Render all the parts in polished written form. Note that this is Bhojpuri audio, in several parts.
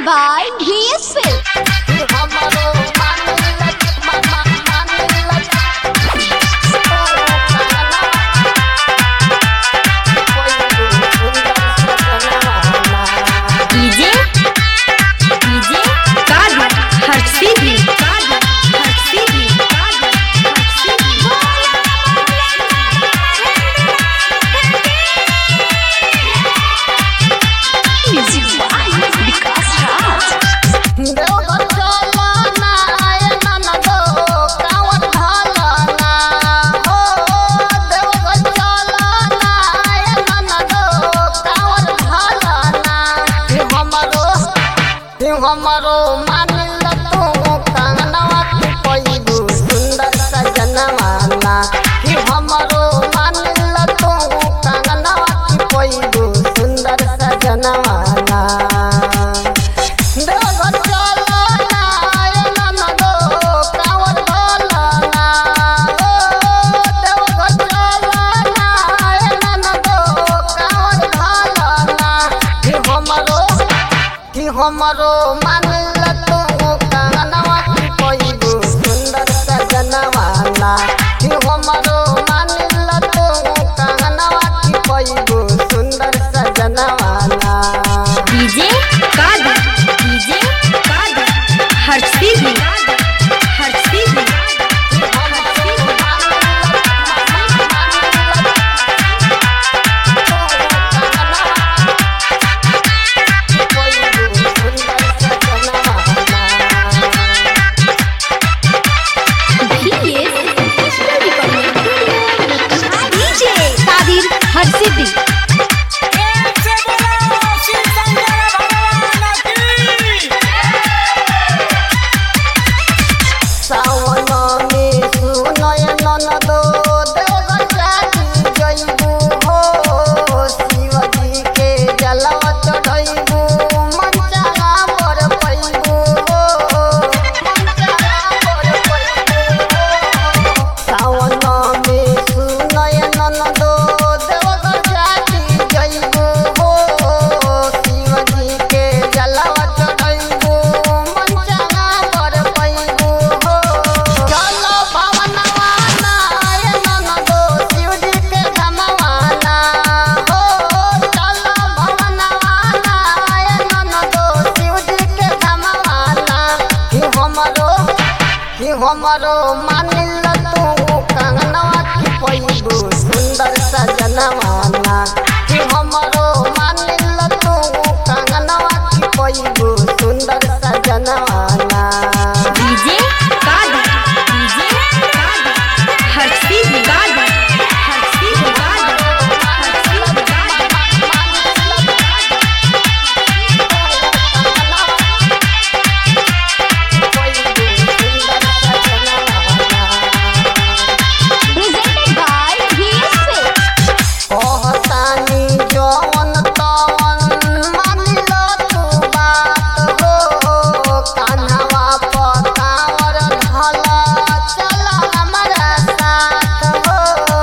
by VSL. DJ Kadir Harshidi हमारो मानिल तो कंगनवा की पैबू सुंदर सजनवा ना कि हमारो मानिल तो कंगनवा की पैबू सुंदर सजनवा ना देवघर चलो ना ननदो कांवर भोला ना देवघर चलो ना ननदो कांवर भोला ना कि हमारो मानिल तो कंगनवा की पैबू सुंदर सजनवा ना कि हमारो मानिल तो कंगनवा की पैबू सुंदर सजनवा ना DJ Kadir Harshidi Harshidi सावन में सुनय ननदो देवघर जाती जइबू हो शिवजी के जलवा चढ़इबू मन चाहा बर पैबू हो सावन में सुनय ननदो देवघर जाती जइबू हो शिवजी के जलवा चढ़इबू मन चाहा बर पैबू हो चलो भवनवा ना ननदो शिवजी के धमवा ना हो चलो भवनवा ना ननदो शिवजी के धमवा ना कि हमारो मानिल तू कंगनवा की पैबू सुंदर सजनवा ना कि हमारो मानिल तू कंगनवा की पैबू सुंदर सजनवा ना DJ Kadir Harshidi presented by VSL. कहतानी जवन तवन मानिल तू बात हो कान्हवा पर कांवर धल चल हमरा साथ हो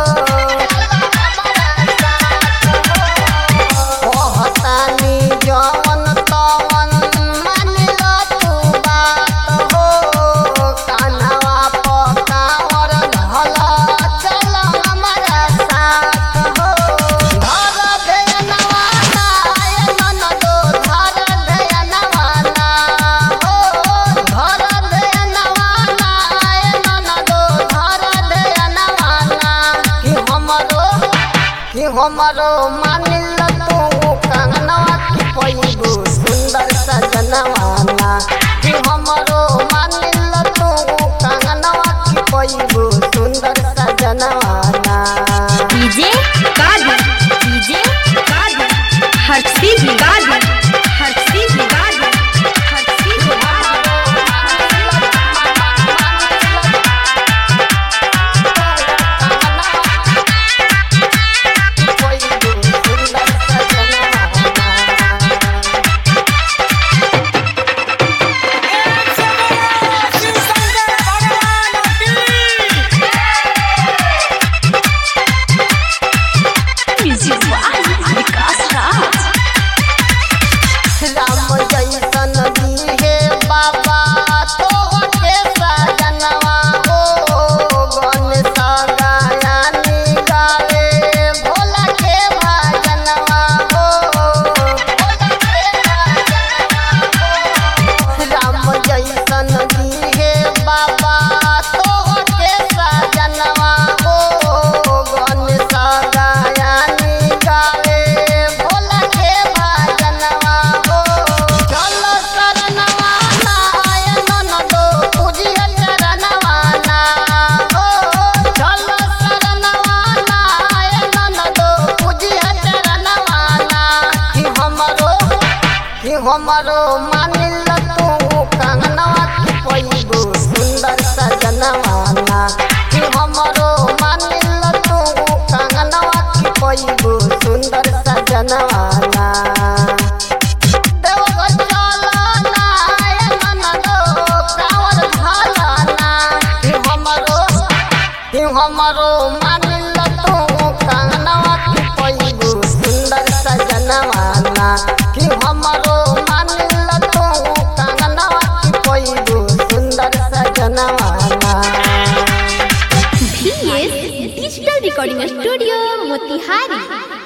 कहतानी जवन तवन मानिल तू बात हो कान्हवा पर कांवर धल चल हमरा साथ हो धर ध्यानवा ना ननदो धर ध्यानवा ना हो धर ध्यानवा ना ननदो धर ध्यानवा ना कि हमारो मानिल तू कंगनवा की पैबू सुंदर सजनवा ना कि हमारो मानिल तू कंगनवा की पैबू सुंदर सजनवा ना DJ Kadir Harshidi हमरो मानिल तू कंगनवा की पैबू सुंदर सजनवाना कि हमरो मानिल तू कंगनवा की पैबू सुंदर सजनवाना देवघर चलना ए मनदो कांवर भालना कि हमरो मानिल तू कंगनवा की पैबू सुंदर सजनवाना कि हमरो मानिल तू कंगनवा की पैबू सुंदर सजनवाना। VS digital recording studio Motihari.